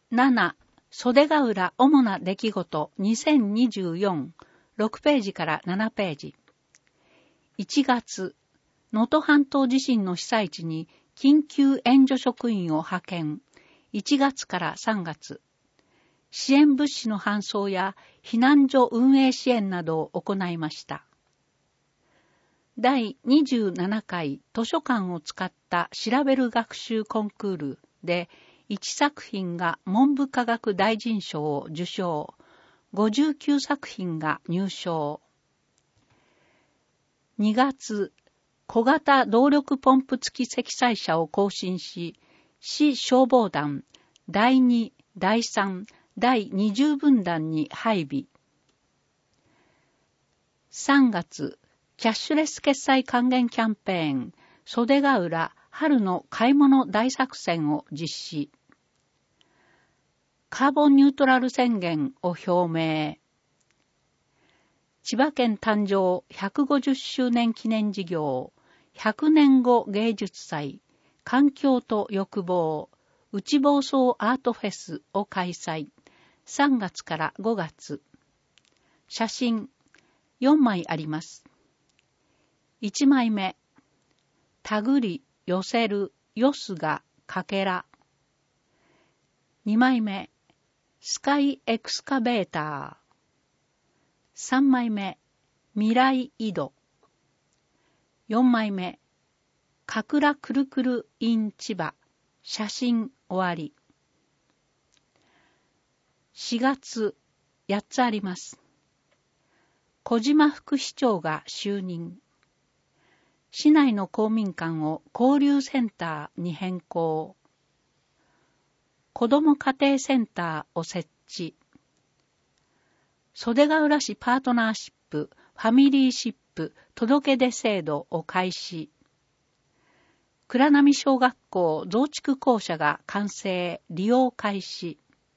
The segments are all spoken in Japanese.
7、袖ヶ浦主な出来事2024、6ページから7ページ。1月、能登半島地震の被災地に緊急援助職員を派遣。1月から3月。支援物資の搬送や避難所運営支援などを行いました。第27回図書館を使った調べる学習コンクールで1作品が文部科学大臣賞を受賞、59作品が入賞。2月、小型動力ポンプ付き積載車を更新し、市消防団第2、第3、第20分団に配備。3月、キャッシュレス決済還元キャンペーン、袖ヶ浦春の買い物大作戦を実施。カーボンニュートラル宣言を表明。千葉県誕生150周年記念事業、100年後芸術祭、環境と欲望、内房総アートフェスを開催。3月から5月。写真4枚あります。1枚目、たぐり、寄せる、よすが、かけら。2枚目、スカイエクスカベーター。3枚目、未来井戸。4枚目、かくらくるくる in 千葉。写真終わり。4月、8つあります。小島副市長が就任。市内の公民館を交流センターに変更。子ども家庭センターを設置。袖ヶ浦市パートナーシップ、ファミリーシップ、届け出制度を開始。倉波小学校増築校舎が完成、利用開始。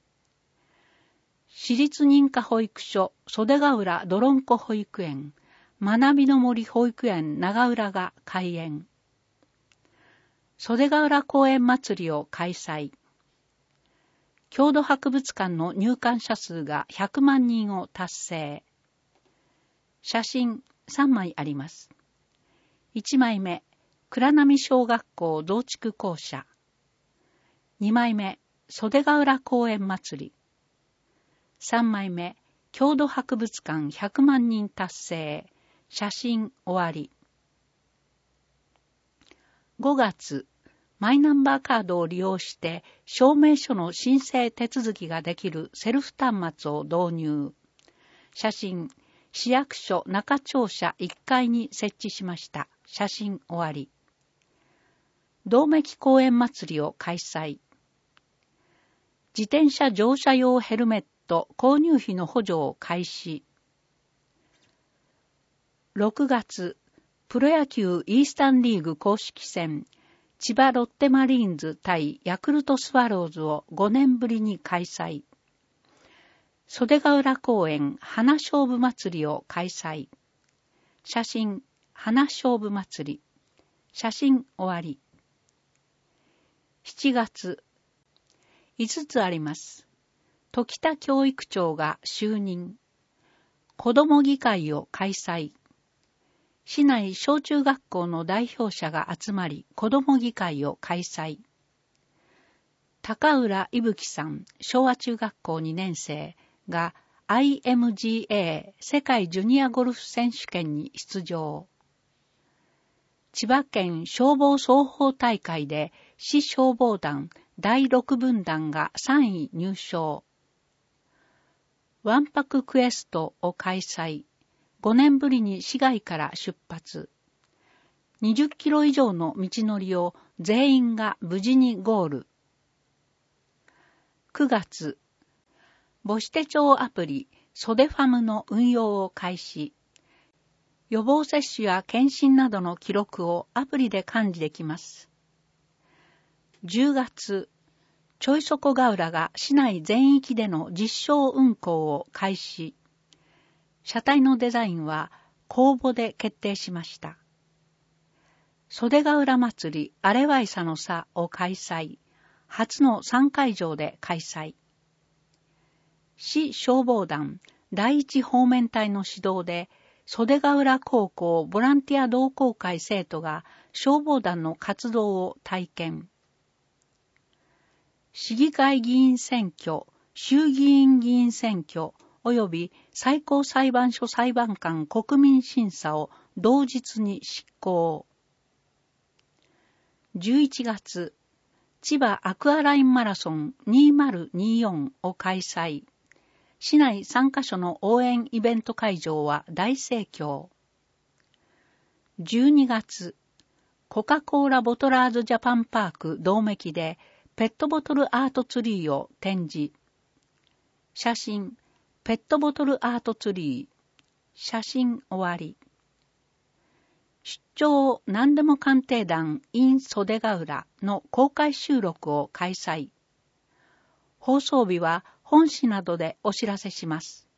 私立認可保育所、袖ヶ浦どろんこ保育園、学びの森保育園長浦が開園。袖ヶ浦公園祭りを開催。郷土博物館の入館者数が100万人を達成。写真3枚あります。1枚目、倉波小学校増築校舎。2枚目、袖ヶ浦公園祭り。3枚目、郷土博物館100万人達成。写真終わり。5月、マイナンバーカードを利用して証明書の申請手続きができるセルフ端末を導入。写真、市役所中庁舎1階に設置しました。写真終わり。銅めき公園祭りを開催。自転車乗車用ヘルメット購入費の補助を開始。6月、プロ野球イースタンリーグ公式戦、千葉ロッテマリーンズ対ヤクルトスワローズを5年ぶりに開催。袖ヶ浦公園花勝負祭りを開催。写真、花勝負祭り。写真終わり。7月、5つあります。時田教育長が就任。子ども議会を開催。市内小中学校の代表者が集まり、子ども議会を開催。高浦伊吹さん、昭和中学校2年生が IMGA 世界ジュニアゴルフ選手権に出場。千葉県消防双方大会で市消防団第6分団が3位入賞。わんぱくクエストを開催。5年ぶりに市外から出発。20キロ以上の道のりを全員が無事にゴール。9月、母子手帳アプリ袖ファムの運用を開始。予防接種や検診などの記録をアプリで管理できます。10月、ちょいそこヶ浦が市内全域での実証運行を開始。車体のデザインは公募で決定しました。袖ヶ浦祭りあれわいさの差を開催。初の3会場で開催。 市消防団第一方面隊の指導で、袖ヶ浦高校ボランティア同好会生徒が消防団の活動を体験。市議会議員選挙、衆議院議員選挙、及び最高裁判所裁判官国民審査を同日に執行。11月、千葉アクアラインマラソン2024を開催。市内3カ所の応援イベント会場は大盛況。12月、コカ・コーラボトラーズジャパンパーク道めきでペットボトルアートツリーを展示。写真、ペットボトルアートツリー。写真終わり。出張何でも鑑定団 in 袖ヶ浦の公開収録を開催。放送日は本誌などでお知らせします。